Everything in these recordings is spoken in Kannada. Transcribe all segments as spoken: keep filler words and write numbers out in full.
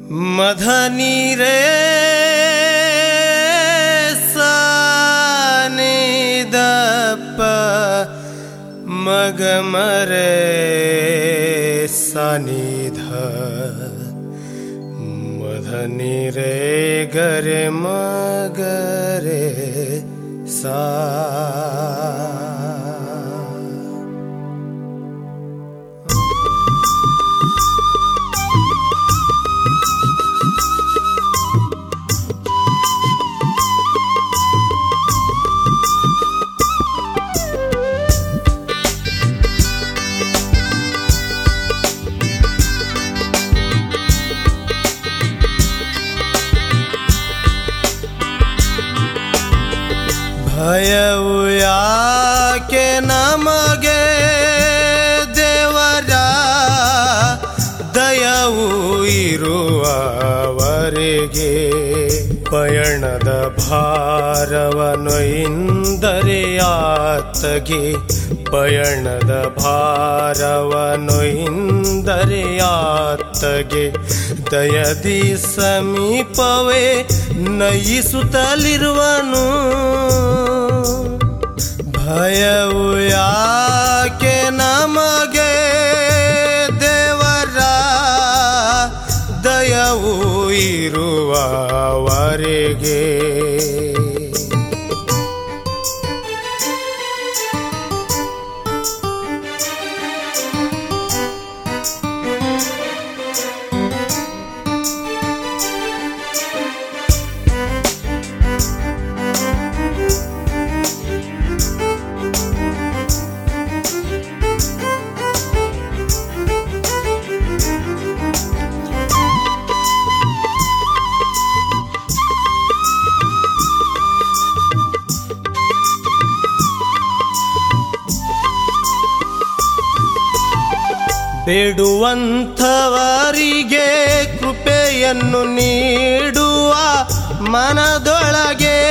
ಮಧನಿ ರೇ ಸಾನಿ ದಪ್ಪ ಮಗಮರೆ ಸಾನಿಧ ಮಧನಿ ರೇ ಗರೆ ಮಗರೆ ಸಾ. ಭಯವು ಯಾಕೆ ನಮಗೆ ದೇವರ ದಯವು ಇರುವವರೆಗೆ ಪಯಣದ ಭಾರವನೊಯ್ದರೆ ಆತಗೆ ಪಯಣದ ಭಾರವನೊಯ್ದರೆ ಆತಗೆ ದಯದಿ ಸಮೀಪವೇ ನಯಿಸುತ್ತಲಿರುವನು. ಭಯವು ಯಾಕೆ ನಮಗೆ ದೇವರ ದಯವು ಇರುವವರೆಗೆ. ಬೇಡುವಂಥವರಿಗೆ ಕೃಪೆಯನ್ನು ನೀಡುವ ಮನದೊಳಗೆ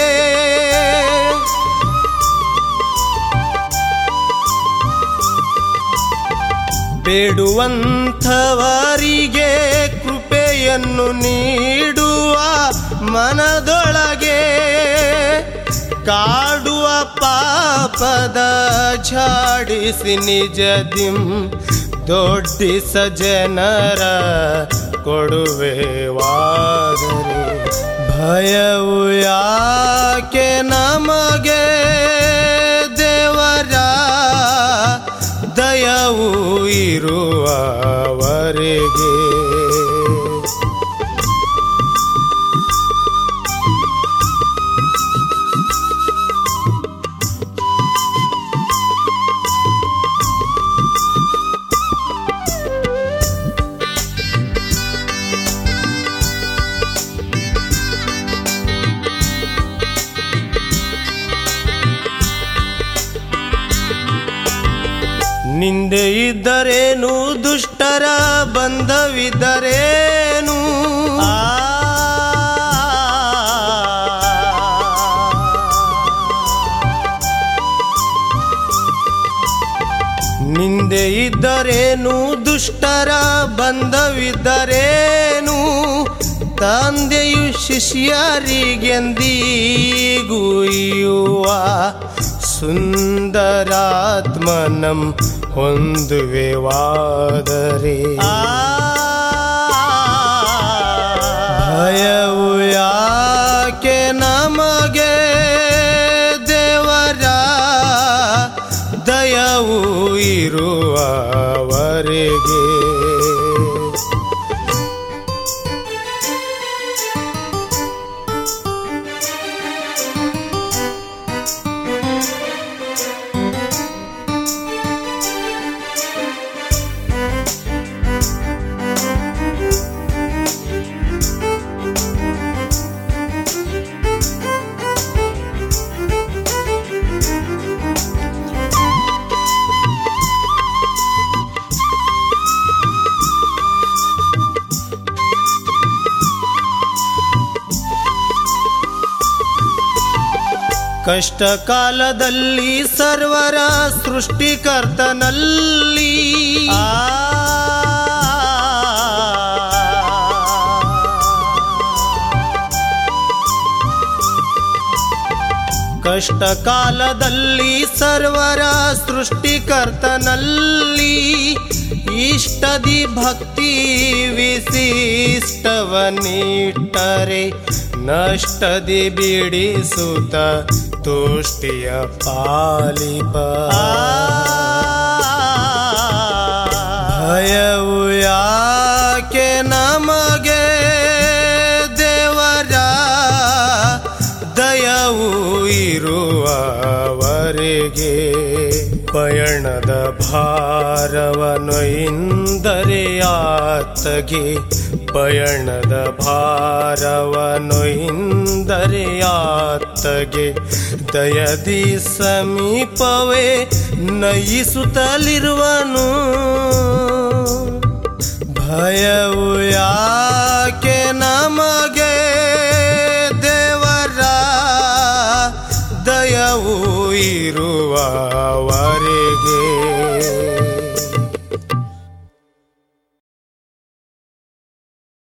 ಬೇಡುವಂಥವರಿಗೆ ಕೃಪೆಯನ್ನು ನೀಡುವ ಮನದೊಳಗೆ ಕಾಡುವ ಪಾಪದ ಝಾಡಿಸಿ ನಿಜದಿಂ ದೊಡ್ಡಿಸ ಜನರ ಕೊಡುವೆವಾದರೆ. ಭಯವು ಯಾಕೆ ನಮಗೆ ದೇವರ ದಯವು ಇರುವವರೆಗೆ. ನಿಂದೆ ಇದ್ದರೇನು ದುಷ್ಟರ ಬಂಧವಿದ್ದರೇನು. ಆ ನಿಂದೆ ಇದ್ದರೇನು ದುಷ್ಟರ ಬಂಧವಿದ್ದರೇನು. ತಂದೆಯು ಶಿಷ್ಯರಿಗೆಂದಿಗೂ ಇಯುವ ಸುಂದರಾತ್ಮನಂ ಹೊಂದುವೆವಾದರೆ. ಭಯವು ಯಾಕೆ ನಮಗೆ ದೇವರ ದಯವು ಇರುವವರೆಗೆ. ಕಷ್ಟ ಕಾಲದಲ್ಲಿ ಸರ್ವರ ಸೃಷ್ಟಿಕರ್ತನಲ್ಲಿ ಆ ಕಷ್ಟ ಕಾಲದಲ್ಲಿ ಸರ್ವರ ಸೃಷ್ಟಿಕರ್ತನಲ್ಲಿ ಇಷ್ಟದಿ ಭಕ್ತಿ ವಿಶಿಷ್ಟವನ್ನಿಟ್ಟರೆ ನಷ್ಟದಿ ಬಿಡಿಸುತ್ತ ತುಷ್ಟಿಯ ಪಾಲಿಪ ಭಯವು ಯಾಕೆ ನಮಗೆ ದೇವರ ದಯವು ಇರುವವರೆಗೆ ಪಯಣದ ಭಾರವನೊಯಿಂದರೆ ಆತಗೆ ಪಯಣದ ಭಾರವನೊಯಿಂದರೆ ಆತಗೆ ದಯದಿ ಸಮೀಪವೇ ನಯಿಸುತ್ತಲಿರುವನು ಭಯವು ಯಾಕೆ ನಮಗೆ ದೇವರ ದಯವು ಇರುವವರೆಗೆ